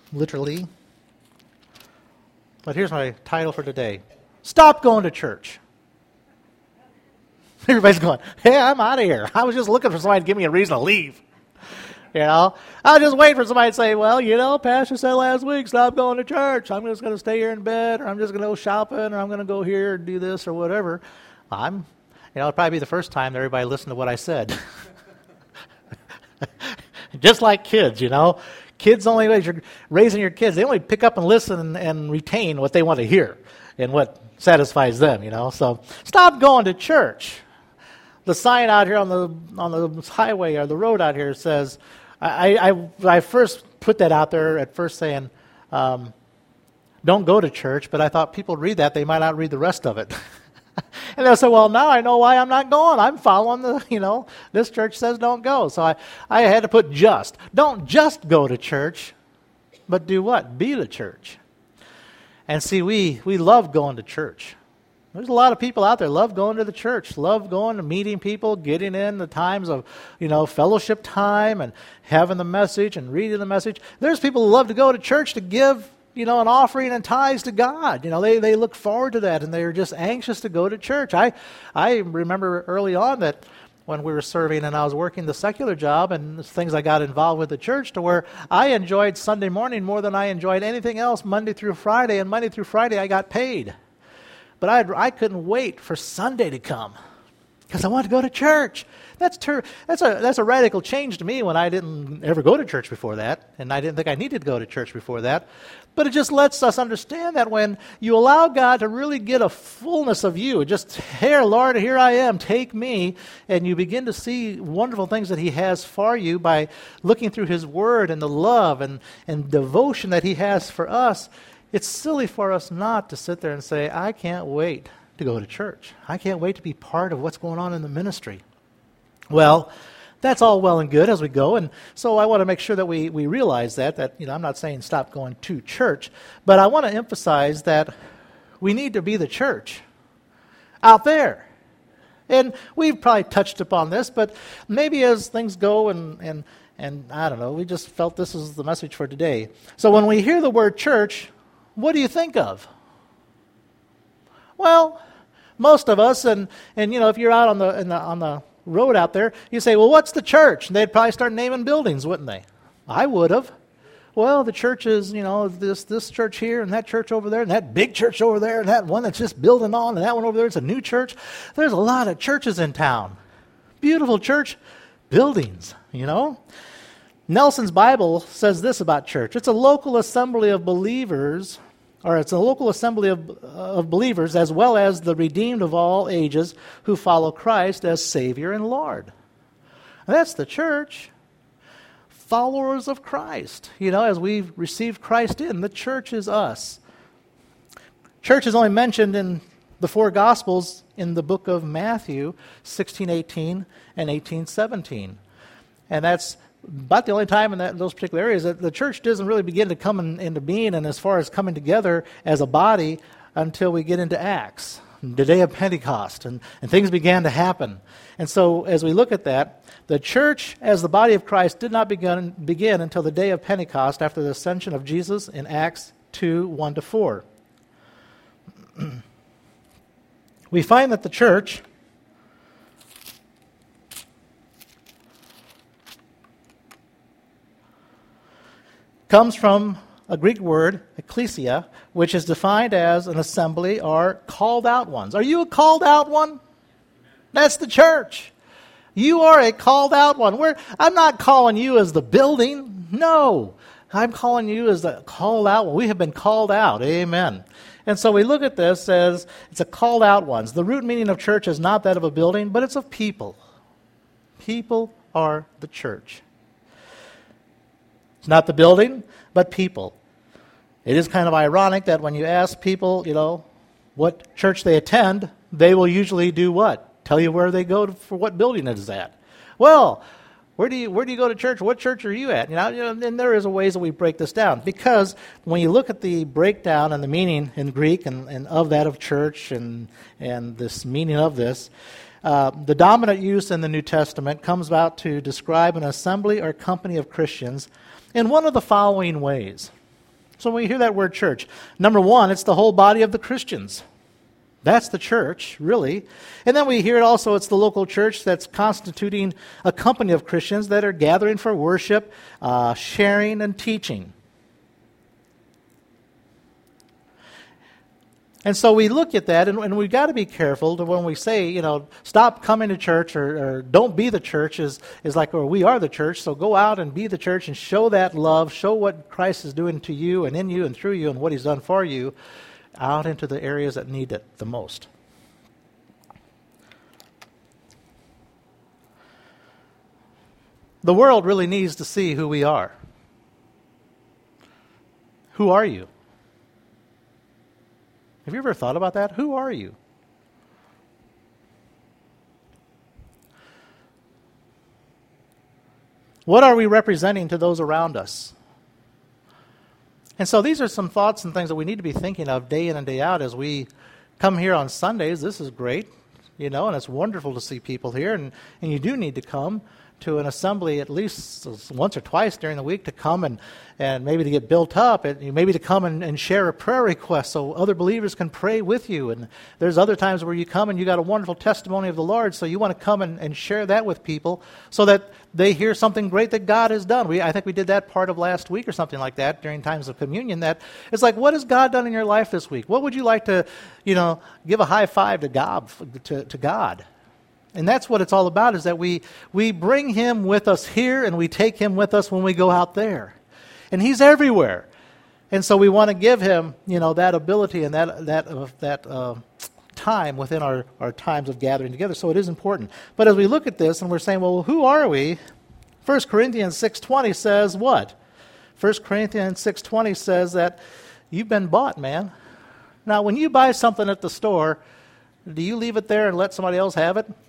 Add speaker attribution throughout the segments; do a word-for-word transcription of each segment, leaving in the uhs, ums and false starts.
Speaker 1: literally. But here's my title for today. Stop going to church. Everybody's going, hey, I'm out of here. I was just looking for somebody to give me a reason to leave. You know, I was just waiting for somebody to say, well, you know, Pastor said last week, stop going to church. I'm just going to stay here in bed, or I'm just going to go shopping, or I'm going to go here and do this or whatever. I'm, you know, it'll probably be the first time that everybody listened to what I said. Just like kids, you know. Kids only, as you're raising your kids, they only pick up and listen and, and retain what they want to hear and what satisfies them, you know. So stop going to church. The sign out here on the on the highway or the road out here says, I I, I first put that out there at first saying, um, don't go to church, but I thought people read that, they might not read the rest of it. And they'll say, well, now I know why I'm not going. I'm following the, you know, this church says don't go. So I, I had to put just. Don't just go to church, but do what? Be the church. And see, we, we love going to church. There's a lot of people out there love going to the church, love going to meeting people, getting in the times of, you know, fellowship time and having the message and reading the message. There's people who love to go to church to give, you know, an offering and tithes to God. You know, they, they look forward to that, and they're just anxious to go to church. I, I remember early on that when we were serving and I was working the secular job and things I got involved with the church to where I enjoyed Sunday morning more than I enjoyed anything else Monday through Friday, and Monday through Friday I got paid. But I I couldn't wait for Sunday to come because I wanted to go to church. That's ter- that's a that's a radical change to me when I didn't ever go to church before that, and I didn't think I needed to go to church before that. But it just lets us understand that when you allow God to really get a fullness of you, just, here, Lord, here I am, take me, and you begin to see wonderful things that He has for you by looking through His Word and the love and, and devotion that He has for us. It's silly for us not to sit there and say, I can't wait to go to church. I can't wait to be part of what's going on in the ministry. Well, that's all well and good as we go, and so I want to make sure that we, we realize that, that, you know, I'm not saying stop going to church, but I want to emphasize that we need to be the church out there. And we've probably touched upon this, but maybe as things go and, and, and I don't know, we just felt this is the message for today. So when we hear the word church, what do you think of? Well, most of us, and, and you know, if you're out on the, in the on the road out there, you say, well, what's the church? And they'd probably start naming buildings, wouldn't they? I would have. Well, the church is, you know, this this church here and that church over there and that big church over there and that one that's just building on and that one over there is a new church. There's a lot of churches in town. Beautiful church buildings, you know. Nelson's Bible says this about church. It's a local assembly of believers, or it's a local assembly of, of believers as well as the redeemed of all ages who follow Christ as Savior and Lord. And that's the church. Followers of Christ. You know, as we've received Christ in, the church is us. Church is only mentioned in the four Gospels in the book of Matthew, sixteen eighteen and eighteen seventeen. And that's about the only time in that, those particular areas that the church doesn't really begin to come in, into being and as far as coming together as a body until we get into Acts, the day of Pentecost, and, and things began to happen. And so as we look at that, the church as the body of Christ did not begin, begin until the day of Pentecost after the ascension of Jesus in Acts two, one to four. We find that the church comes from a Greek word, ecclesia, which is defined as an assembly or called out ones. Are you a called out one? That's the church. You are a called out one. We're, I'm not calling you as the building. No. I'm calling you as the called out one. We have been called out. Amen. And so we look at this as it's a called out ones. The root meaning of church is not that of a building, but it's of people. People are the church. It's not the building, but people. It is kind of ironic that when you ask people, you know, what church they attend, they will usually do what? Tell you where they go to, for what building it is at. Well, where do you where do you go to church? What church are you at? You know, you know, and there is a ways that we break this down. Because when you look at the breakdown and the meaning in Greek and, and of that of church and and this meaning of this, uh, the dominant use in the New Testament comes about to describe an assembly or company of Christians in one of the following ways. So when we hear that word church, number one, it's the whole body of the Christians. That's the church, really. And then we hear it also, it's the local church that's constituting a company of Christians that are gathering for worship, uh, sharing, and teaching. And so we look at that, and, and we've got to be careful to when we say, you know, stop coming to church or, or don't be the church is, is like, or we are the church, so go out and be the church and show that love, show what Christ is doing to you and in you and through you and what he's done for you out into the areas that need it the most. The world really needs to see who we are. Who are you? Have you ever thought about that? Who are you? What are we representing to those around us? And so these are some thoughts and things that we need to be thinking of day in and day out as we come here on Sundays. This is great, you know, and it's wonderful to see people here. And, and you do need to come to an assembly at least once or twice during the week to come and, and maybe to get built up, and maybe to come and, and share a prayer request so other believers can pray with you. And there's other times where you come and you got a wonderful testimony of the Lord, so you want to come and, and share that with people so that they hear something great that God has done. We, I think we did that part of last week or something like that during times of communion, that it's like, what has God done in your life this week? What would you like to, you know, give a high five to God, to, to God? And that's what it's all about, is that we we bring him with us here and we take him with us when we go out there. And he's everywhere. And so we want to give him, you know, that ability and that that uh, that uh, time within our, our times of gathering together. So it is important. But as we look at this and we're saying, well, who are we? First Corinthians six twenty says what? First Corinthians six twenty says that you've been bought, man. Now, when you buy something at the store, do you leave it there and let somebody else have it?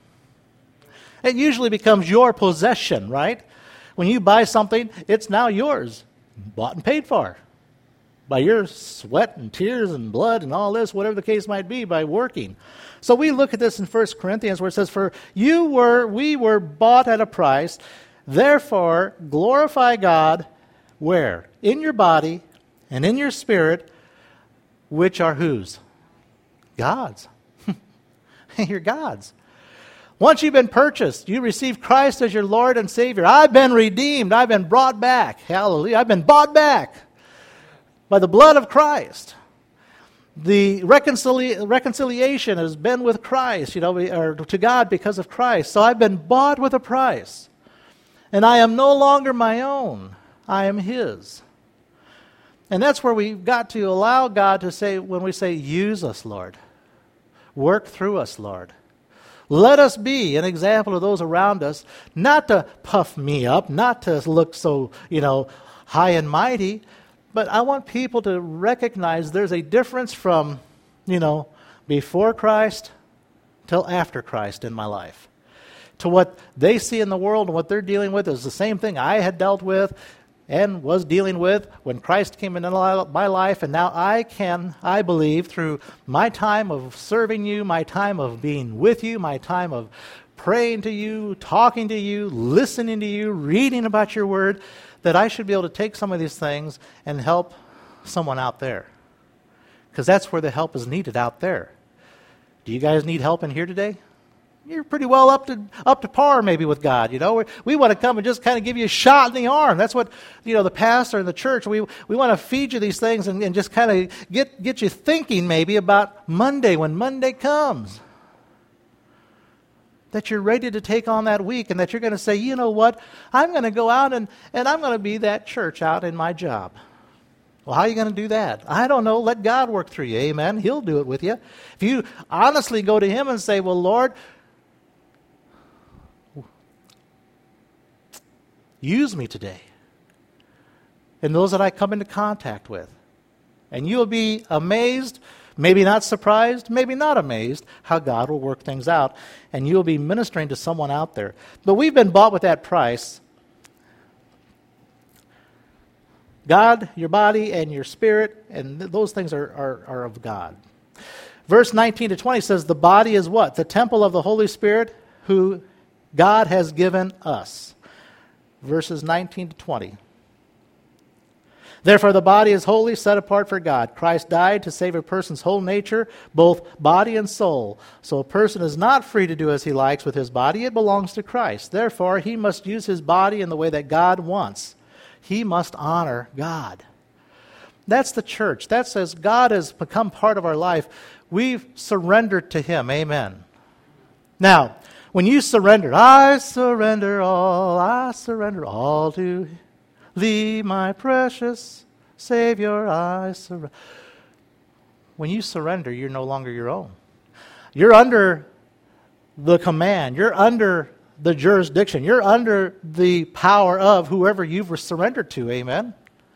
Speaker 1: It usually becomes your possession, right? When you buy something, it's now yours, bought and paid for by your sweat and tears and blood and all this, whatever the case might be, by working. So we look at this in First Corinthians where it says, "For you were, we were bought at a price, therefore glorify God," where? In your body and in your spirit, which are whose? God's. You're God's. Once you've been purchased, you receive Christ as your Lord and Savior. I've been redeemed. I've been brought back. Hallelujah. I've been bought back by the blood of Christ. The reconcili- reconciliation has been with Christ, you know, or to God because of Christ. So I've been bought with a price. And I am no longer my own. I am his. And that's where we've got to allow God to say, when we say, use us, Lord. Work through us, Lord. Let us be an example to those around us, not to puff me up, not to look so, you know, high and mighty, but I want people to recognize there's a difference from, you know, before Christ till after Christ in my life. To what they see in the world and what they're dealing with is the same thing I had dealt with and was dealing with when Christ came into my life. And now I can, I believe, through my time of serving you, my time of being with you, my time of praying to you, talking to you, listening to you, reading about your word, that I should be able to take some of these things and help someone out there. Because that's where the help is needed, out there. Do you guys need help in here today? You're pretty well up to up to par maybe with God, you know. We, we want to come and just kind of give you a shot in the arm. That's what, you know, the pastor and the church, we we want to feed you these things and, and just kind of get, get you thinking maybe about Monday, when Monday comes. That you're ready to take on that week and that you're going to say, you know what, I'm going to go out and, and I'm going to be that church out in my job. Well, how are you going to do that? I don't know. Let God work through you. Amen. He'll do it with you. If you honestly go to him and say, well, Lord, use me today and those that I come into contact with. And you'll be amazed, maybe not surprised, maybe not amazed, how God will work things out. And you'll be ministering to someone out there. But we've been bought with that price. God, your body, and your spirit, and th- those things are, are, are of God. Verse nineteen to twenty says, the body is what? The temple of the Holy Spirit, who God has given us. Verses nineteen to twenty. Therefore, the body is holy, set apart for God. Christ died to save a person's whole nature, both body and soul. So a person is not free to do as he likes with his body. It belongs to Christ. Therefore, he must use his body in the way that God wants. He must honor God. That's the church. That says God has become part of our life. We've surrendered to him. Amen. Now, when you surrender, I surrender all, I surrender all to thee, my precious Savior, I surrender. When you surrender, you're no longer your own. You're under the command. You're under the jurisdiction. You're under the power of whoever you've surrendered to. Amen.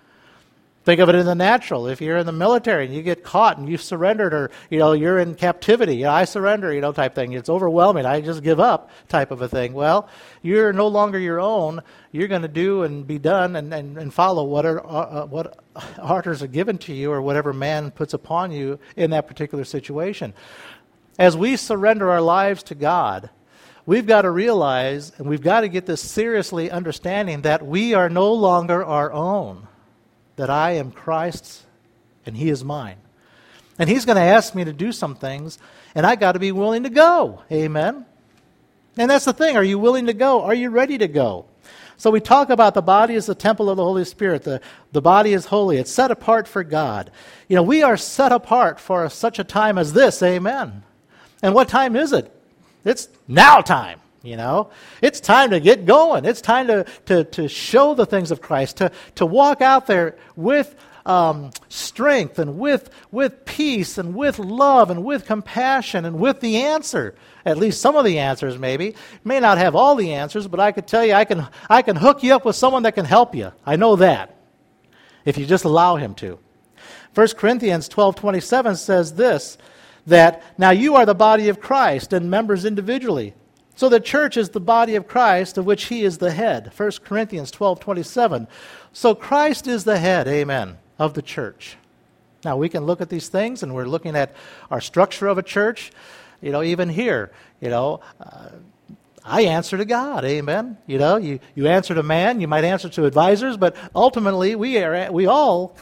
Speaker 1: Think of it in the natural. If you're in the military and you get caught and you've surrendered, or you know you're in captivity, you know, I surrender, you know, type thing. It's overwhelming. I just give up, type of a thing. Well, you're no longer your own. You're going to do and be done and, and, and follow what are, uh, what orders are given to you or whatever man puts upon you in that particular situation. As we surrender our lives to God, we've got to realize, and we've got to get this seriously, understanding that we are no longer our own. That I am Christ's and he is mine. And he's going to ask me to do some things, and I got to be willing to go. Amen. And that's the thing. Are you willing to go? Are you ready to go? So we talk about the body as the temple of the Holy Spirit. The, the body is holy. It's set apart for God. You know, we are set apart for such a time as this. Amen. And what time is it? It's now time. You know, it's time to get going. It's time to, to, to show the things of Christ, to, to walk out there with um, strength and with, with peace and with love and with compassion and with the answer. At least some of the answers, maybe. May not have all the answers, but I could tell you I can, I can hook you up with someone that can help you. I know that, if you just allow him to. First Corinthians twelve twenty-seven says this, that now you are the body of Christ and members individually. So the church is the body of Christ, of which he is the head. First Corinthians twelve twenty-seven. So Christ is the head, amen, of the church. Now we can look at these things, and we're looking at our structure of a church. You know, even here, you know, uh, I answer to God, amen. You know, you, you answer to man, you might answer to advisors, but ultimately we are we all,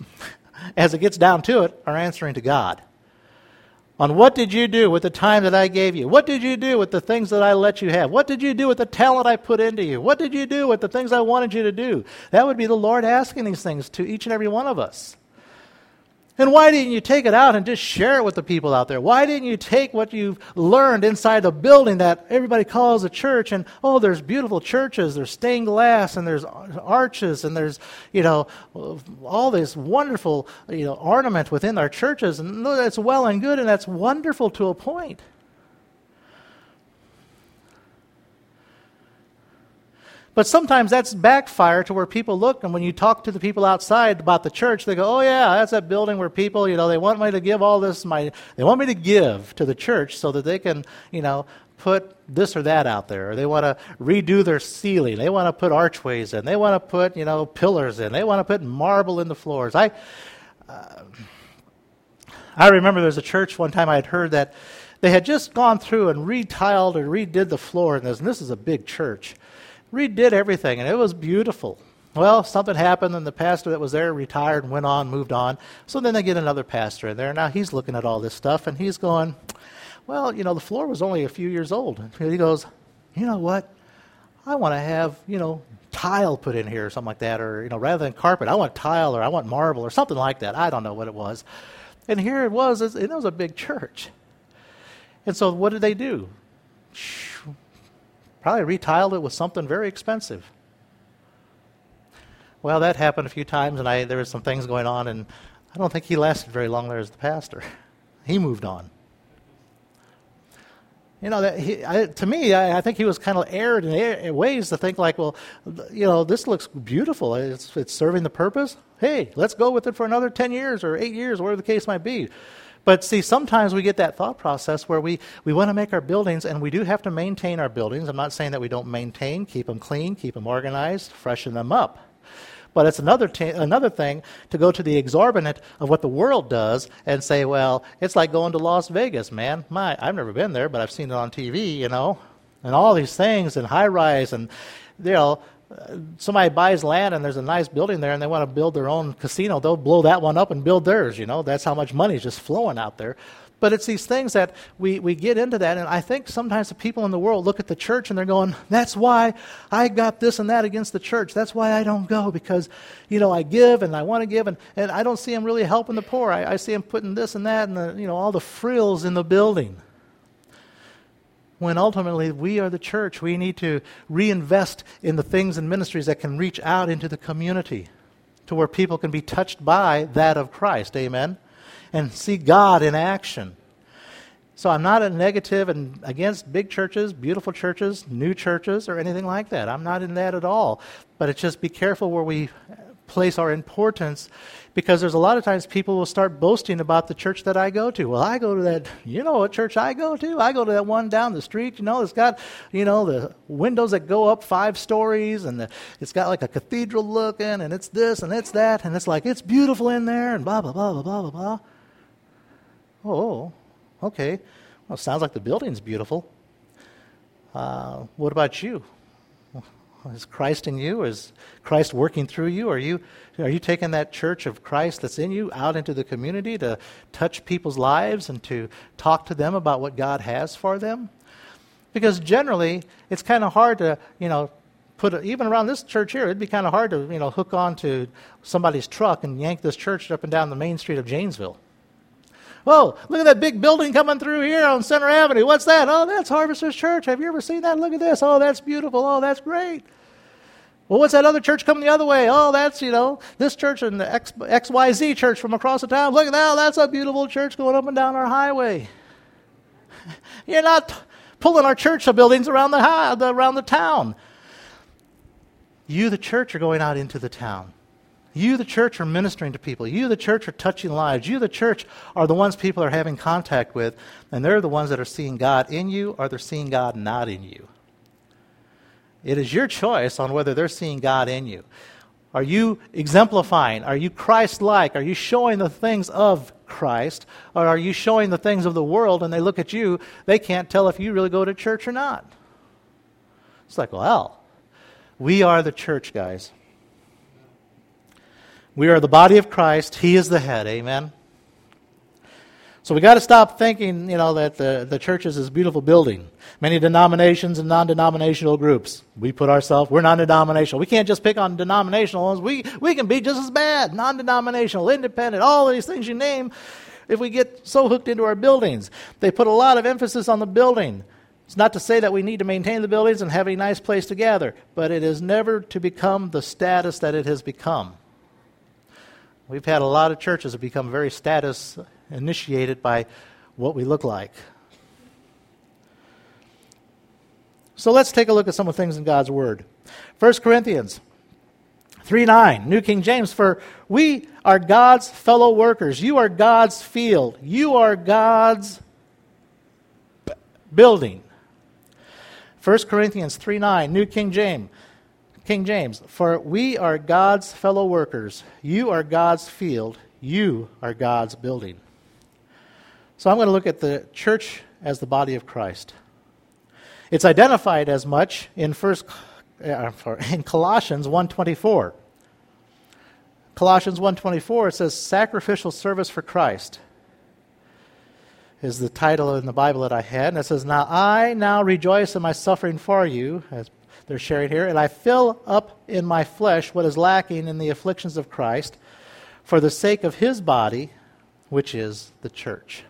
Speaker 1: as it gets down to it, are answering to God. On what did you do with the time that I gave you? What did you do with the things that I let you have? What did you do with the talent I put into you? What did you do with the things I wanted you to do? That would be the Lord asking these things to each and every one of us. And why didn't you take it out and just share it with the people out there? Why didn't you take what you've learned inside the building that everybody calls a church, and, oh, there's beautiful churches, there's stained glass, and there's arches, and there's, you know, all this wonderful, you know, ornament within our churches, and that's well and good, and that's wonderful to a point. But sometimes that's backfire to where people look, and when you talk to the people outside about the church, they go, oh yeah, that's that building where people, you know, they want me to give all this, my, they want me to give to the church so that they can, you know, put this or that out there. Or they want to redo their ceiling. They want to put archways in. They want to put, you know, pillars in. They want to put marble in the floors. I, uh, I remember there was a church one time I had heard that they had just gone through and retiled or redid the floor in this, and this is a big church. Redid everything, and it was beautiful. Well, something happened, and the pastor that was there retired and went on, moved on. So then they get another pastor in there. Now he's looking at all this stuff, and he's going, well, you know, the floor was only a few years old. And he goes, you know what? I want to have, you know, tile put in here or something like that, or, you know, rather than carpet, I want tile or I want marble or something like that. I don't know what it was. And here it was. It was a big church. And so what did they do? Probably retiled it with something very expensive. Well, that happened a few times, and I there were some things going on, and I don't think he lasted very long there as the pastor. He moved on. You know, that he, I, to me, I, I think he was kind of erred in, in ways to think like, well, you know, this looks beautiful. It's, it's serving the purpose. Hey, let's go with it for another ten years or eight years, whatever the case might be. But see, sometimes we get that thought process where we, we want to make our buildings, and we do have to maintain our buildings. I'm not saying that we don't maintain, keep them clean, keep them organized, freshen them up. But it's another t- another thing to go to the exorbitant of what the world does and say, well, it's like going to Las Vegas, man. My, I've never been there, but I've seen it on T V, you know, and all these things and high-rise and, you know, uh, somebody buys land and there's a nice building there and they want to build their own casino, they'll blow that one up and build theirs, you know. That's how much money is just flowing out there. But it's these things that we, we get into that, and I think sometimes the people in the world look at the church and they're going, that's why I got this and that against the church. That's why I don't go, because, you know, I give and I want to give, and, and I don't see them really helping the poor. I, I see them putting this and that and, the, you know, all the frills in the building. When ultimately we are the church, we need to reinvest in the things and ministries that can reach out into the community to where people can be touched by that of Christ. Amen? And see God in action. So I'm not a negative and against big churches, beautiful churches, new churches, or anything like that. I'm not in that at all. But it's just be careful where we place our importance, because there's a lot of times people will start boasting about the church that I go to. Well, I go to that, you know what church I go to? I go to that one down the street, you know, it's got, you know, the windows that go up five stories, and the, it's got like a cathedral looking, and it's this and it's that, and it's like, it's beautiful in there, and blah, blah, blah, blah, blah, blah, blah. Oh, okay. Well, it sounds like the building's beautiful. Uh, what about you? Is Christ in you? Is Christ working through you? Are you are you taking that church of Christ that's in you out into the community to touch people's lives and to talk to them about what God has for them? Because generally, it's kind of hard to, you know, put a, even around this church here, it'd be kind of hard to, you know, hook on to somebody's truck and yank this church up and down the main street of Janesville. Whoa, look at that big building coming through here on Center Avenue. What's that? Oh, that's Harvesters Church. Have you ever seen that? Look at this. Oh, that's beautiful. Oh, that's great. Well, what's that other church coming the other way? Oh, that's, you know, this church and the X, X Y Z church from across the town. Look at that. Oh, that's a beautiful church going up and down our highway. You're not pulling our church buildings around the, high, the around the town. You, the church, are going out into the town. You, the church, are ministering to people. You, the church, are touching lives. You, the church, are the ones people are having contact with, and they're the ones that are seeing God in you, or they're seeing God not in you. It is your choice on whether they're seeing God in you. Are you exemplifying? Are you Christ-like? Are you showing the things of Christ, or are you showing the things of the world, and they look at you, they can't tell if you really go to church or not? It's like, well, we are the church, guys. We are the body of Christ. He is the head. Amen? So we got to stop thinking, you know, that the, the church is this beautiful building. Many denominations and non-denominational groups. We put ourselves, we're non-denominational. We can't just pick on denominational ones. We, we can be just as bad. Non-denominational, independent, all of these things you name, if we get so hooked into our buildings. They put a lot of emphasis on the building. It's not to say that we need to maintain the buildings and have a nice place to gather, but it is never to become the status that it has become. We've had a lot of churches that become very status initiated by what we look like. So let's take a look at some of the things in God's Word. First Corinthians three nine, New King James, for we are God's fellow workers. You are God's field. You are God's b- building. First Corinthians three nine, New King James. King James, for we are God's fellow workers. You are God's field. You are God's building. So I'm going to look at the church as the body of Christ. It's identified as much in first uh, in Colossians one twenty-four. Colossians one twenty-four, it says sacrificial service for Christ is the title in the Bible that I had. And it says, now I now rejoice in my suffering for you, as they're sharing here, and I fill up in my flesh what is lacking in the afflictions of Christ for the sake of his body, which is the church.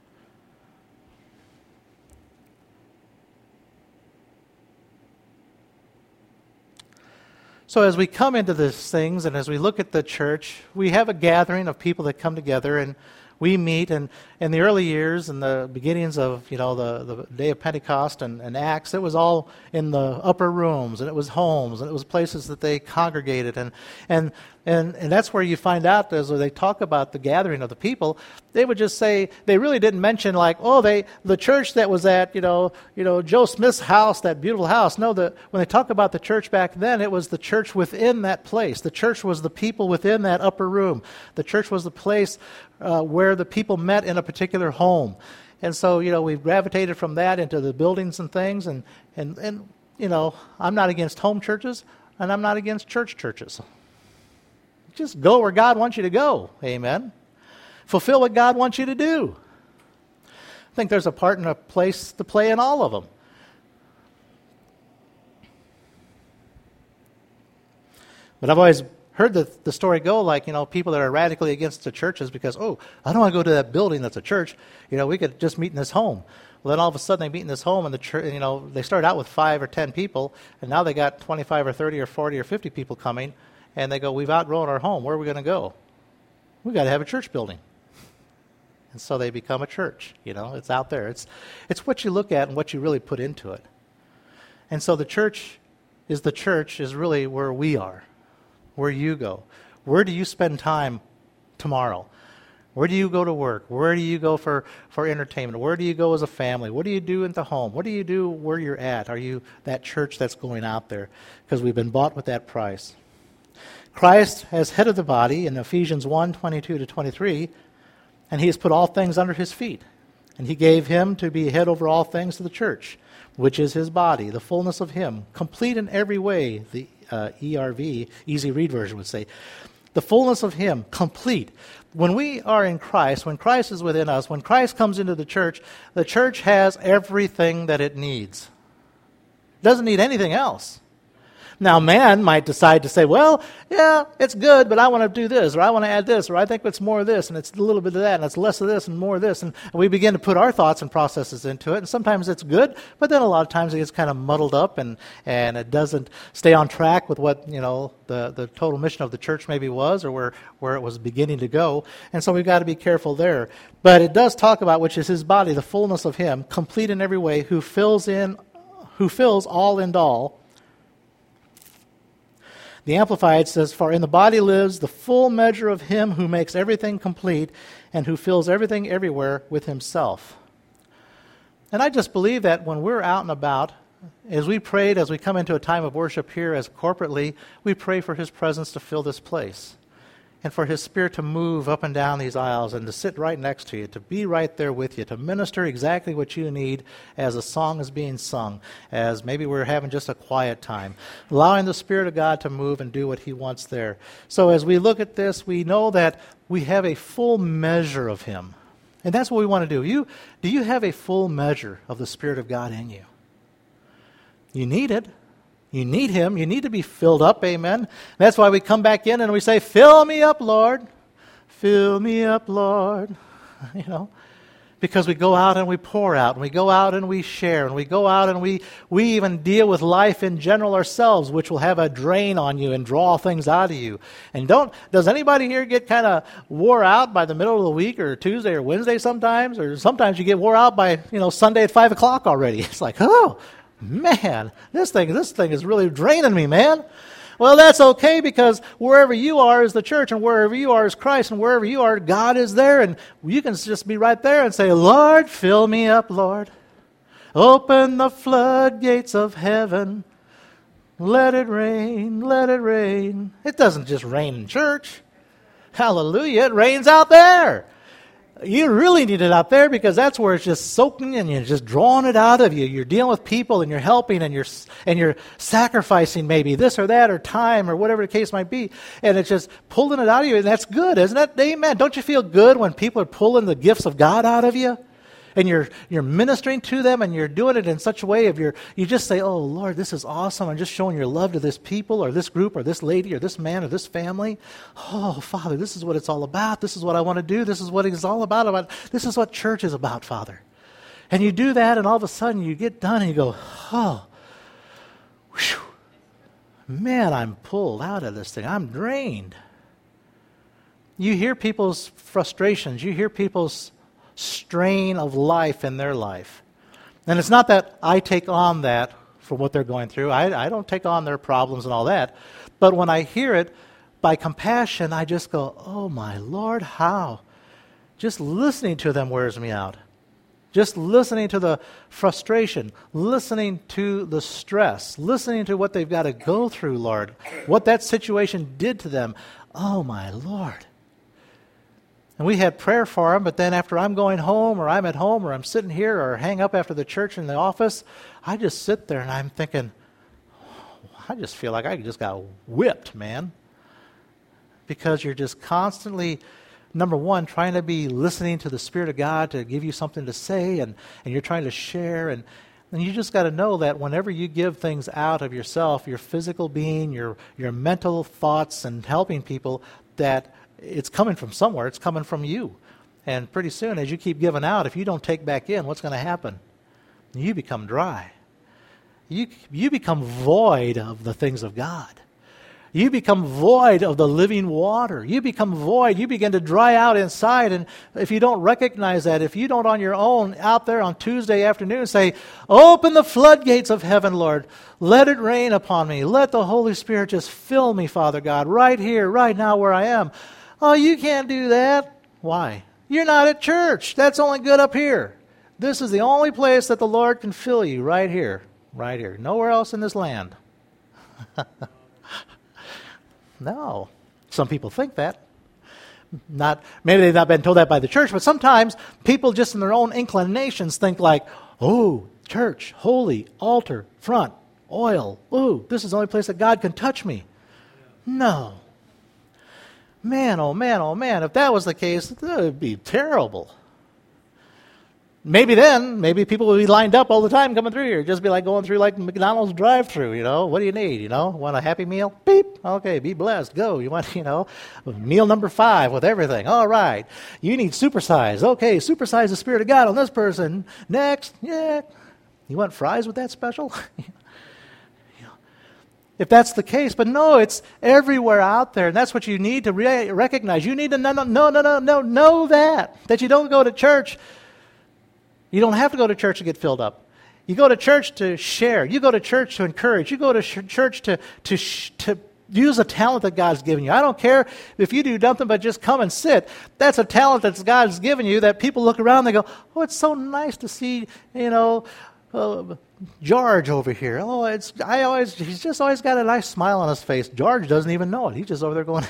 Speaker 1: So as we come into these things and as we look at the church, we have a gathering of people that come together and we meet. And in the early years and the beginnings of, you know, the, the day of Pentecost and, and Acts, it was all in the upper rooms, and it was homes, and it was places that they congregated. And and and, and that's where you find out, as they talk about the gathering of the people, they would just say, they really didn't mention like, oh, they the church that was at, you know, you know, Joe Smith's house, that beautiful house. No, the when they talk about the church back then, it was the church within that place. The church was the people within that upper room. The church was the place uh, where the people met in a particular home. And so, you know, we've gravitated from that into the buildings and things. And, and, and you know, I'm not against home churches. And I'm not against church churches. Just go where God wants you to go. Amen. Fulfill what God wants you to do. I think there's a part and a place to play in all of them. But I've always heard the, the story go like, you know, people that are radically against the churches because, oh, I don't want to go to that building that's a church. You know, we could just meet in this home. Well, then all of a sudden they meet in this home and the church, you know, they start out with five or ten people, and now they got twenty-five or thirty or forty or fifty people coming, and they go, we've outgrown our home. Where are we going to go? We've got to have a church building. And so they become a church. You know, it's out there. It's it's what you look at and what you really put into it. And so the church is the church is really where we are, where you go. Where do you spend time tomorrow? Where do you go to work? Where do you go for, for entertainment? Where do you go as a family? What do you do in the home? What do you do where you're at? Are you that church that's going out there? Because we've been bought with that price. Christ, as head of the body, in Ephesians one, twenty-two to twenty-three, and he has put all things under his feet. And he gave him to be head over all things to the church, which is his body, the fullness of him, complete in every way, the uh, E R V, Easy Read Version would say. The fullness of him, complete. When we are in Christ, when Christ is within us, when Christ comes into the church, the church has everything that it needs. It doesn't need anything else. Now, man might decide to say, well, yeah, it's good, but I want to do this, or I want to add this, or I think it's more of this, and it's a little bit of that, and it's less of this, and more of this. And we begin to put our thoughts and processes into it, and sometimes it's good, but then a lot of times it gets kind of muddled up, and, and it doesn't stay on track with what, you know, the, the total mission of the church maybe was, or where, where it was beginning to go. And so we've got to be careful there. But it does talk about, which is his body, the fullness of him, complete in every way, who fills in, who fills all in all. The Amplified says, for in the body lives the full measure of him who makes everything complete and who fills everything everywhere with himself. And I just believe that when we're out and about, as we prayed, as we come into a time of worship here as corporately, we pray for his presence to fill this place and for his Spirit to move up and down these aisles and to sit right next to you, to be right there with you, to minister exactly what you need as a song is being sung, as maybe we're having just a quiet time, allowing the Spirit of God to move and do what he wants there. So as we look at this, we know that we have a full measure of him. And that's what we want to do. You, do you have a full measure of the Spirit of God in you? You need it. You need him. You need to be filled up, amen. That's why we come back in and we say, fill me up, Lord. Fill me up, Lord. You know, because we go out and we pour out, and we go out and we share, and we go out and we, we even deal with life in general ourselves, which will have a drain on you and draw things out of you. And don't, does anybody here get kind of wore out by the middle of the week or Tuesday or Wednesday sometimes? Or sometimes you get wore out by, you know, Sunday at five o'clock already. It's like, oh, man, this thing, this thing is really draining me, man. Well, that's okay, because wherever you are is the church, and wherever you are is Christ, and wherever you are, God is there, and you can just be right there and say, Lord, fill me up, Lord. Open the floodgates of heaven. Let it rain, let it rain. It doesn't just rain in church. Hallelujah, it rains out there. You really need it out there, because that's where it's just soaking and you're just drawing it out of you. You're dealing with people and you're helping and you're and you're sacrificing maybe this or that or time or whatever the case might be. And it's just pulling it out of you, and that's good, isn't it? Amen. Don't you feel good when people are pulling the gifts of God out of you? And you're you're ministering to them, and you're doing it in such a way of your, you just say, oh, Lord, this is awesome. I'm just showing your love to this people or this group or this lady or this man or this family. Oh, Father, this is what it's all about. This is what I want to do. This is what it's all about. about. This is what church is about, Father. And you do that, and all of a sudden you get done and you go, oh, whew, man, I'm pulled out of this thing. I'm drained. You hear people's frustrations. You hear people's strain of life in their life. And it's not that I take on that for what they're going through. I, I don't take on their problems and all that. But when I hear it by compassion, I just go, oh my Lord, how? Just listening to them wears me out. Just listening to the frustration, listening to the stress, listening to what they've got to go through, Lord, what that situation did to them. Oh my Lord. And we had prayer for them, but then after I'm going home, or I'm at home, or I'm sitting here, or hang up after the church in the office, I just sit there and I'm thinking, I just feel like I just got whipped, man. Because you're just constantly, number one, trying to be listening to the Spirit of God to give you something to say, and, and you're trying to share, and, and you just got to know that whenever you give things out of yourself, your physical being, your your mental thoughts, and helping people, that it's coming from somewhere. It's coming from you. And pretty soon, as you keep giving out, if you don't take back in, what's going to happen? You become dry. You, you become void of the things of God. You become void of the living water. You become void. You begin to dry out inside. And if you don't recognize that, if you don't on your own out there on Tuesday afternoon say, open the floodgates of heaven, Lord. Let it rain upon me. Let the Holy Spirit just fill me, Father God, right here, right now where I am. Oh, you can't do that. Why? You're not at church. That's only good up here. This is the only place that the Lord can fill you, right here, right here. Nowhere else in this land. No. Some people think that. Not maybe they've not been told that by the church, but sometimes people just in their own inclinations think like, oh, church, holy, altar, front, oil. Ooh, this is the only place that God can touch me. No. Man, oh man, oh man, if that was the case, that would be terrible. Maybe then, maybe people would be lined up all the time coming through here. It'd just be like going through like McDonald's drive-through, you know. What do you need, you know? Want a Happy Meal? Beep. Okay, be blessed. Go. You want, you know, meal number five with everything. All right. You need supersize. Okay, supersize the Spirit of God on this person. Next. Yeah. You want fries with that special? If that's the case, but no, it's everywhere out there, and that's what you need to re- recognize. You need to no, no, no, no, no, no, know that, that you don't go to church. You don't have to go to church to get filled up. You go to church to share. You go to church to encourage. You go to sh- church to to sh- to use a talent that God's given you. I don't care if you do nothing but just come and sit. That's a talent that God's given you that people look around and they go, oh, it's so nice to see, you know, uh, George over here. Oh, it's I always he's just always got a nice smile on his face. George doesn't even know it. He's just over there going.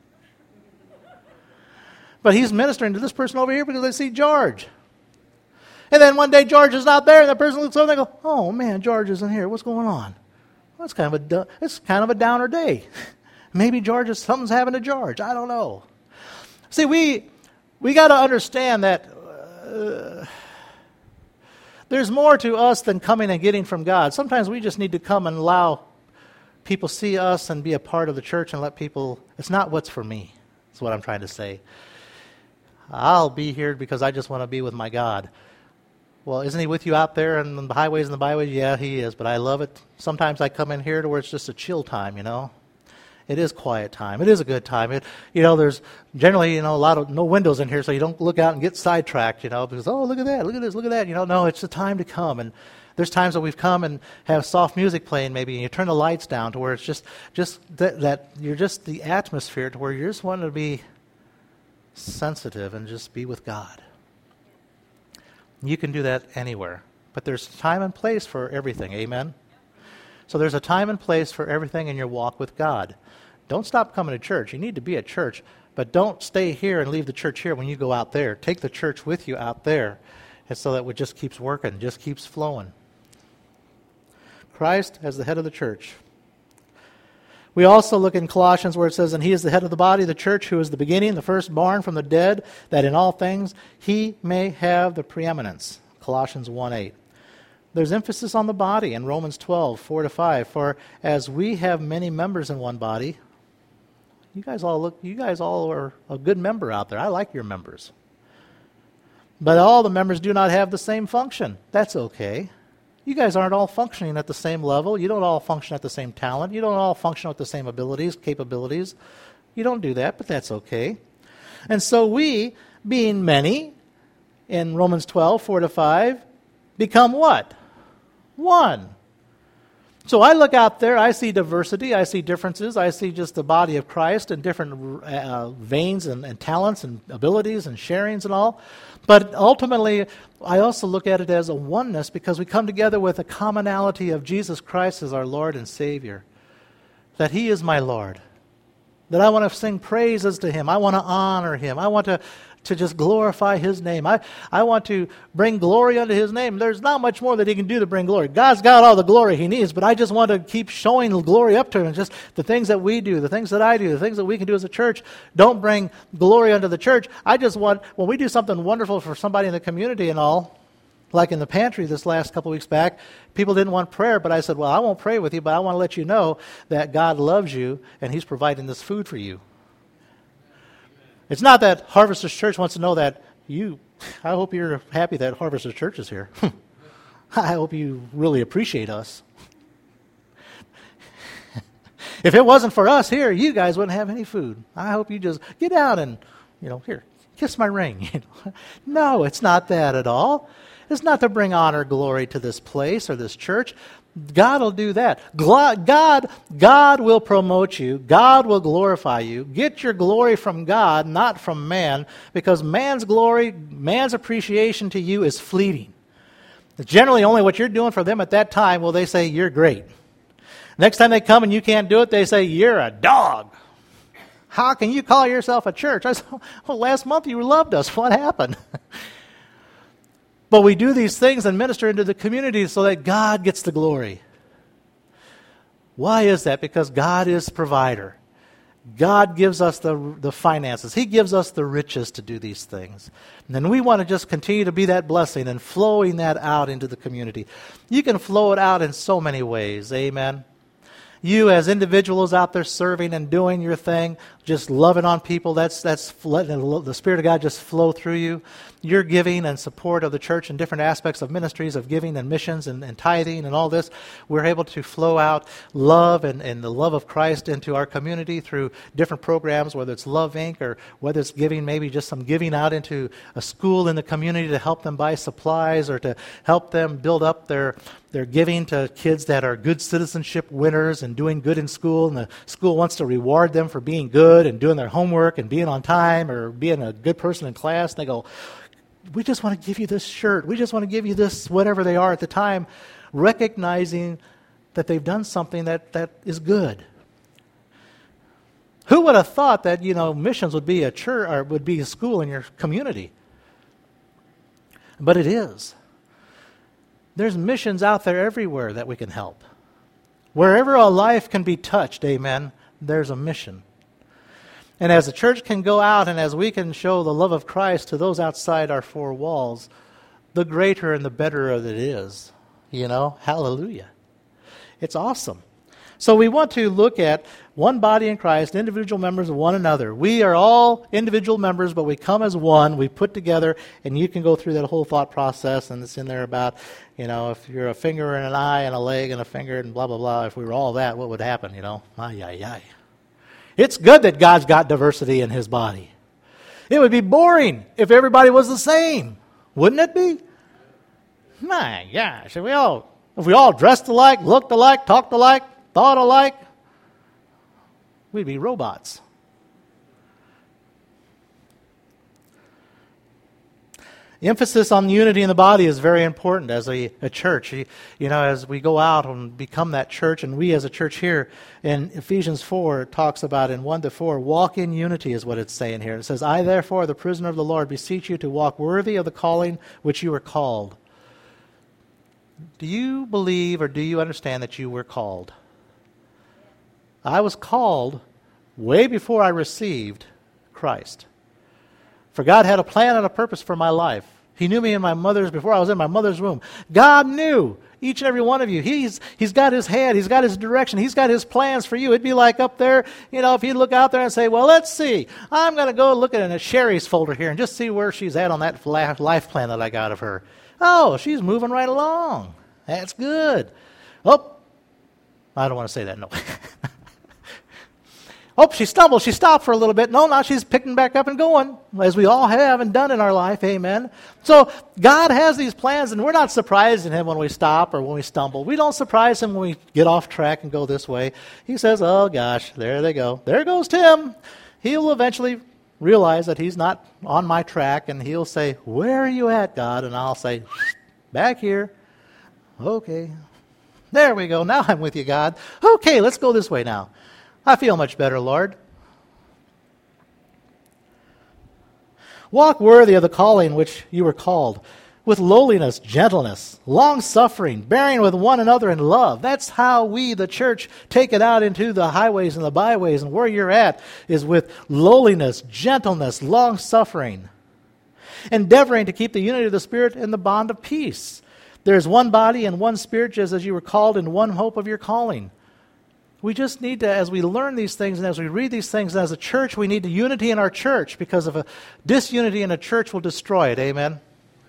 Speaker 1: But he's ministering to this person over here because they see George. And then one day George is not there, and the person looks over and they go, oh man, George isn't here. What's going on? Well, it's kind of a it's kind of a downer day. Maybe George is something's happened to George. I don't know. See, we we got to understand that uh, there's more to us than coming and getting from God. Sometimes we just need to come and allow people see us and be a part of the church and let people. It's not what's for me. That's what I'm trying to say. I'll be here because I just want to be with my God. Well, isn't he with you out there in the highways and the byways? Yeah, he is, but I love it. Sometimes I come in here to where it's just a chill time, you know. It is quiet time. It is a good time. It, you know, there's generally, you know, a lot of no windows in here, so you don't look out and get sidetracked, you know, because, oh, look at that, look at this, look at that. You know, no, it's the time to come. And there's times that we've come and have soft music playing maybe, and you turn the lights down to where it's just, just that, that you're just the atmosphere to where you're just wanting to be sensitive and just be with God. You can do that anywhere. But there's time and place for everything. Amen? So there's a time and place for everything in your walk with God. Don't stop coming to church. You need to be at church. But don't stay here and leave the church here when you go out there. Take the church with you out there. And so that it just keeps working, just keeps flowing. Christ as the head of the church. We also look in Colossians where it says, and he is the head of the body, the church, who is the beginning, the firstborn from the dead, that in all things he may have the preeminence. Colossians one eight. There's emphasis on the body in Romans twelve, four to five. For as we have many members in one body, you guys all look, you guys all are a good member out there. I like your members. But all the members do not have the same function. That's okay. You guys aren't all functioning at the same level. You don't all function at the same talent. You don't all function with the same abilities, capabilities. You don't do that, but that's okay. And so we, being many, in Romans twelve, four to five, become what? One. So I look out there, I see diversity, I see differences, I see just the body of Christ and different uh, veins and, and talents and abilities and sharings and all. But ultimately, I also look at it as a oneness because we come together with a commonality of Jesus Christ as our Lord and Savior. That he is my Lord. that I want to sing praises to Him. I want to honor Him. I want to, to just glorify His name. I, I want to bring glory unto His name. There's not much more that He can do to bring glory. God's got all the glory He needs, but I just want to keep showing the glory up to Him. And just the things that we do, the things that I do, the things that we can do as a church don't bring glory unto the church. I just want, when we do something wonderful for somebody in the community and all, like in the pantry this last couple weeks back, people didn't want prayer, but I said, well, I won't pray with you, but I want to let you know that God loves you and He's providing this food for you. It's not that Harvesters Church wants to know that you, I hope you're happy that Harvesters Church is here. I hope you really appreciate us. If it wasn't for us here, you guys wouldn't have any food. I hope you just get out and, you know, here, kiss my ring. No, it's not that at all. It's not to bring honor, glory to this place or this church. God will do that. God, God will promote you. God will glorify you. Get your glory from God, not from man, because man's glory, man's appreciation to you is fleeting. It's generally only what you're doing for them at that time will they say, you're great. Next time they come and you can't do it, they say, you're a dog. How can you call yourself a church? I said, well, last month you loved us. What happened? But we do these things and minister into the community so that God gets the glory. Why is that? Because God is provider. God gives us the, the finances. He gives us the riches to do these things. And we want to just continue to be that blessing and flowing that out into the community. You can flow it out in so many ways. Amen. You as individuals out there serving and doing your thing, just loving on people, that's that's letting the Spirit of God just flow through you. Your giving and support of the church in different aspects of ministries, of giving and missions and, and tithing and all this, we're able to flow out love and, and the love of Christ into our community through different programs, whether it's Love Incorporated or whether it's giving, maybe just some giving out into a school in the community to help them buy supplies or to help them build up their They're giving to kids that are good citizenship winners and doing good in school, and the school wants to reward them for being good and doing their homework and being on time or being a good person in class. And they go, we just want to give you this shirt. We just want to give you this, whatever they are at the time, recognizing that they've done something that, that is good. Who would have thought that, you know, missions would be a church or would be a school in your community? But it is. There's missions out there everywhere that we can help. Wherever a life can be touched, amen, there's a mission. And as the church can go out and as we can show the love of Christ to those outside our four walls, the greater and the better it is. You know, hallelujah. It's awesome. So we want to look at one body in Christ, individual members of one another. We are all individual members, but we come as one. We put together, and you can go through that whole thought process, and it's in there about, you know, if you're a finger and an eye and a leg and a finger and blah, blah, blah. If we were all that, what would happen, you know? Ay, ay, ay. It's good that God's got diversity in His body. It would be boring if everybody was the same. Wouldn't it be? My gosh, if we all, if we all dressed alike, looked alike, talked alike, thought alike, we'd be robots. The emphasis on unity in the body is very important as a, a church. You, you know, as we go out and become that church, and we as a church here, in Ephesians four, it talks about in one to four, walk in unity is what it's saying here. It says, I therefore, the prisoner of the Lord, beseech you to walk worthy of the calling which you were called. Do you believe or do you understand that you were called? I was called way before I received Christ. For God had a plan and a purpose for my life. He knew me in my mother's, before I was in my mother's womb. God knew each and every one of you. He's He's got His hand. He's got His direction. He's got His plans for you. It'd be like up there, you know, if you look out there and say, well, let's see. I'm going to go look at a Sherry's folder here and just see where she's at on that life plan that I got of her. Oh, she's moving right along. That's good. Oh, I don't want to say that, no. Oh, she stumbled. She stopped for a little bit. No, now she's picking back up and going, as we all have and done in our life. Amen. So God has these plans, and we're not surprising Him when we stop or when we stumble. We don't surprise Him when we get off track and go this way. He says, oh, gosh, there they go. There goes Tim. He'll eventually realize that he's not on my track, and he'll say, where are you at, God? And I'll say, back here. Okay. There we go. Now I'm with you, God. Okay, let's go this way now. I feel much better, Lord. Walk worthy of the calling which you were called, with lowliness, gentleness, long-suffering, bearing with one another in love. That's how we, the church, take it out into the highways and the byways, and where you're at is with lowliness, gentleness, long-suffering, endeavoring to keep the unity of the Spirit in the bond of peace. There is one body and one Spirit, just as you were called in one hope of your calling. We just need to, as we learn these things and as we read these things, and as a church, we need the unity in our church, because of a disunity in a church will destroy it. Amen?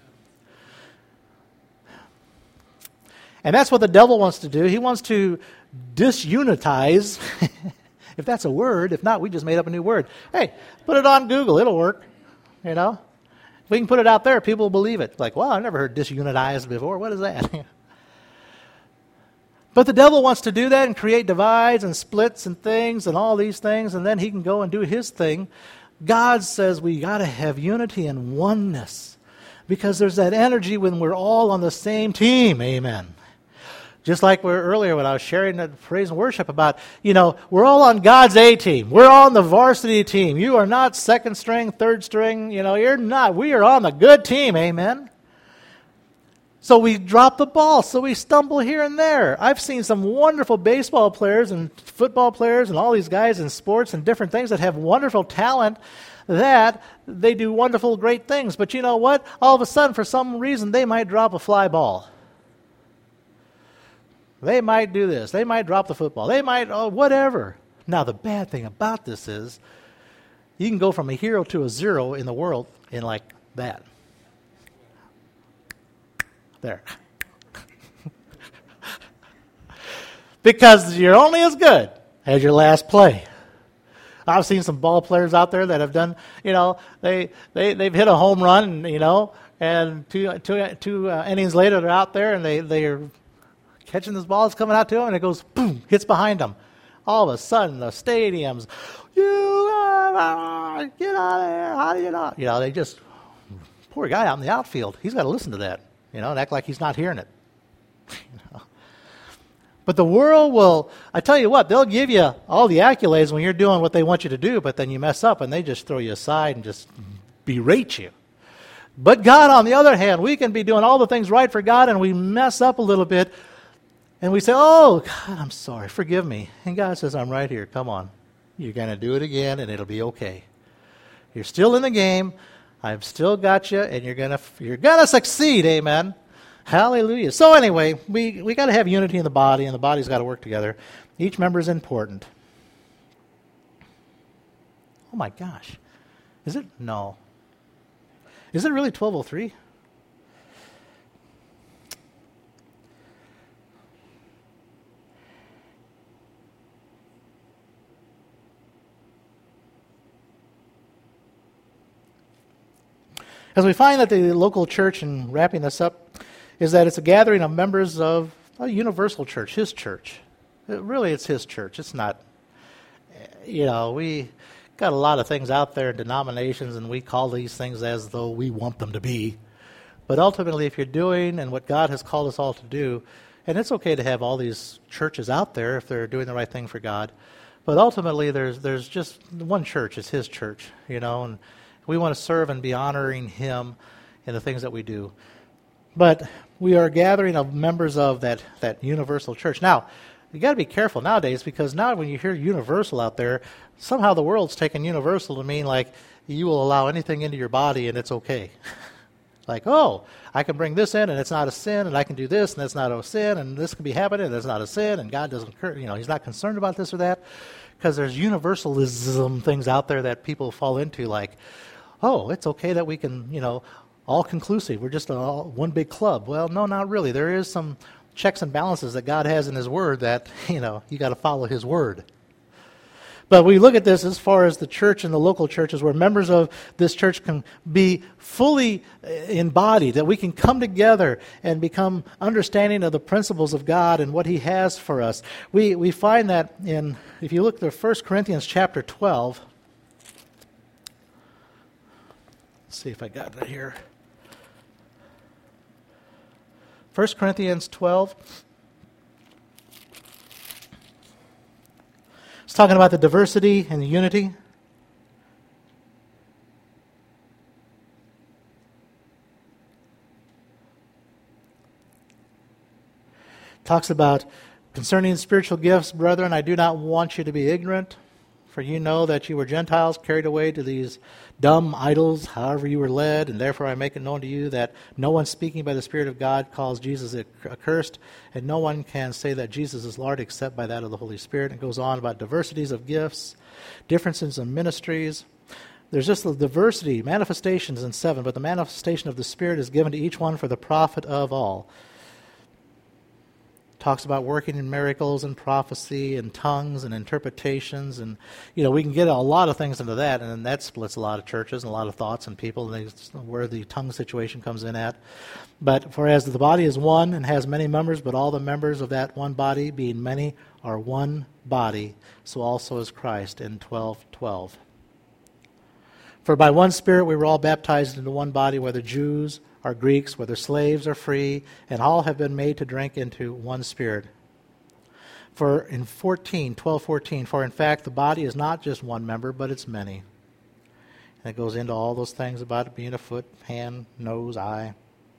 Speaker 1: And that's what the devil wants to do. He wants to disunitize, if that's a word. If not, we just made up a new word. Hey, put it on Google. It'll work. You know? If we can put it out there, people will believe it. Like, well, I've never heard disunitized before. What is that? But the devil wants to do that and create divides and splits and things and all these things, and then he can go and do his thing. God says we got to have unity and oneness, because there's that energy when we're all on the same team. Amen. Just like we were earlier when I was sharing the praise and worship about, you know, we're all on God's A team. We're on the varsity team. You are not second string, third string. You know, you're not. We are on the good team. Amen. So we drop the ball, so we stumble here and there. I've seen some wonderful baseball players and football players and all these guys in sports and different things that have wonderful talent, that they do wonderful, great things. But you know what? All of a sudden, for some reason, they might drop a fly ball. They might do this. They might drop the football. They might, oh, whatever. Now, the bad thing about this is you can go from a hero to a zero in the world in like that. There. Because you're only as good as your last play. I've seen some ball players out there that have done, you know, they, they, they've hit a home run, you know, and two, two, two uh, innings later they're out there and they, they're catching this ball, it's coming out to them, and it goes, boom, hits behind them. All of a sudden, the stadium's, you uh, get out of there, how do you not? You know, they just, poor guy out in the outfield, he's got to listen to that, you know, and act like he's not hearing it. You know? But the world will, I tell you what, they'll give you all the accolades when you're doing what they want you to do, but then you mess up and they just throw you aside and just berate you. But God, on the other hand, we can be doing all the things right for God and we mess up a little bit. And we say, oh, God, I'm sorry, forgive me. And God says, I'm right here, come on. You're going to do it again, and it'll be okay. You're still in the game. I've still got you, and you're going to you're gonna succeed, amen. Hallelujah. So anyway, we, we got to have unity in the body, and the body's got to work together. Each member is important. Oh, my gosh. Is it? No. Is it really twelve oh three? As we find that the local church, and wrapping this up, is that it's a gathering of members of a universal church, his church. It, really, it's his church. It's not, you know, we got a lot of things out there in denominations, and we call these things as though we want them to be. But ultimately, if you're doing and what God has called us all to do, and it's okay to have all these churches out there if they're doing the right thing for God, but ultimately there's there's just one church. It's his church, you know, and we want to serve and be honoring him in the things that we do. But we are a gathering of members of that, that universal church. Now, you got to be careful nowadays, because now when you hear universal out there, somehow the world's taken universal to mean like you will allow anything into your body and it's okay. Like, oh, I can bring this in and it's not a sin, and I can do this and it's not a sin, and this can be happening and it's not a sin, and God doesn't, you know, he's not concerned about this or that, because there's universalism things out there that people fall into, like, oh, it's okay that we can, you know, all conclusive. We're just all one big club. Well, no, not really. There is some checks and balances that God has in his word that, you know, you got to follow his word. But we look at this as far as the church and the local churches, where members of this church can be fully embodied, that we can come together and become understanding of the principles of God and what he has for us. We we find that in, if you look at First Corinthians chapter twelve, let's see if I got that here. First Corinthians twelve. It's talking about the diversity and the unity. Talks about concerning spiritual gifts, brethren, I do not want you to be ignorant, for you know that you were Gentiles carried away to these dumb idols, however you were led, and therefore I make it known to you that no one speaking by the Spirit of God calls Jesus accursed, and no one can say that Jesus is Lord except by that of the Holy Spirit. It goes on about diversities of gifts, differences in ministries. There's just the diversity, manifestations in seven, but the manifestation of the Spirit is given to each one for the profit of all. Talks about working in miracles and prophecy and tongues and interpretations, and you know we can get a lot of things into that, and then that splits a lot of churches and a lot of thoughts and people, and that's where the tongue situation comes in at. But for as the body is one and has many members, but all the members of that one body, being many, are one body, so also is Christ in twelve twelve. For by one Spirit we were all baptized into one body, whether Jews or Greeks, whether slaves or free, and all have been made to drink into one Spirit. For in fourteen, twelve fourteen, for in fact the body is not just one member, but it's many. And it goes into all those things about it being a foot, hand, nose, eye.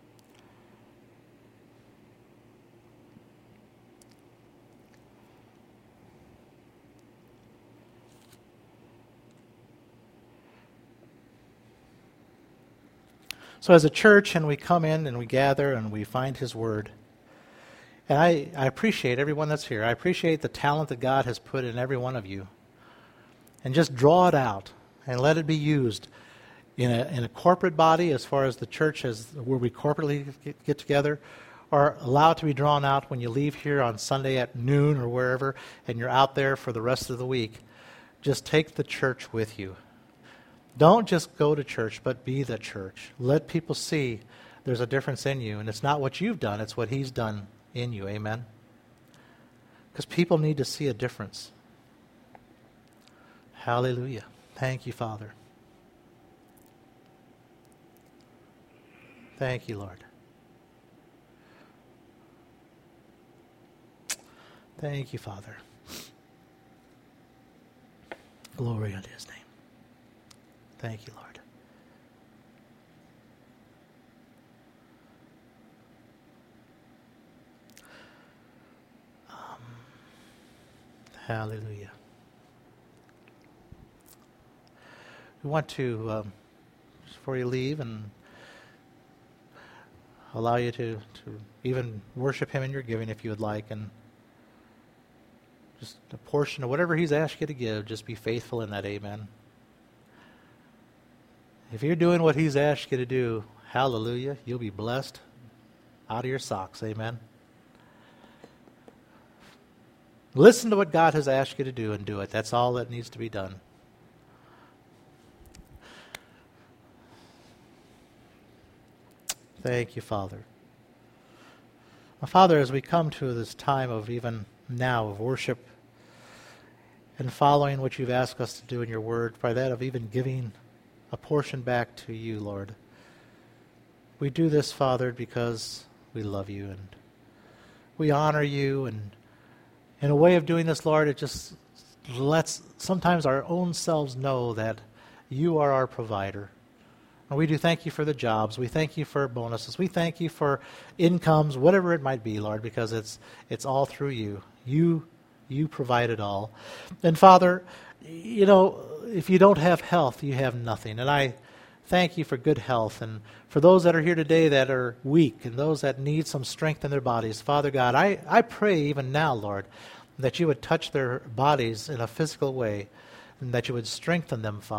Speaker 1: So as a church, and we come in and we gather and we find His Word. And I, I appreciate everyone that's here. I appreciate the talent that God has put in every one of you. And just draw it out and let it be used in a, in a corporate body as far as the church, as where we corporately get, get together, or allow it to be drawn out when you leave here on Sunday at noon or wherever, and you're out there for the rest of the week. Just take the church with you. Don't just go to church, but be the church. Let people see there's a difference in you, and it's not what you've done, it's what He's done in you. Amen? Because people need to see a difference. Hallelujah. Thank you, Father. Thank you, Lord. Thank you, Father. Glory unto His name. Thank you, Lord. Um, hallelujah. We want to, um, before you leave, and allow you to, to even worship Him in your giving if you would like, and just a portion of whatever He's asked you to give, just be faithful in that. Amen. If you're doing what He's asked you to do, hallelujah, you'll be blessed out of your socks. Amen. Listen to what God has asked you to do and do it. That's all that needs to be done. Thank you, Father. My Father, as we come to this time of even now of worship and following what You've asked us to do in Your Word, by that of even giving a portion back to You, Lord. We do this, Father, because we love You and we honor You, and in a way of doing this, Lord, it just lets sometimes our own selves know that You are our provider. And we do thank You for the jobs. We thank You for bonuses. We thank You for incomes, whatever it might be, Lord, because it's it's all through You. You You provide it all. And Father, you know, if you don't have health, you have nothing. And I thank You for good health. And for those that are here today that are weak and those that need some strength in their bodies, Father God, I, I pray even now, Lord, that You would touch their bodies in a physical way and that You would strengthen them, Father.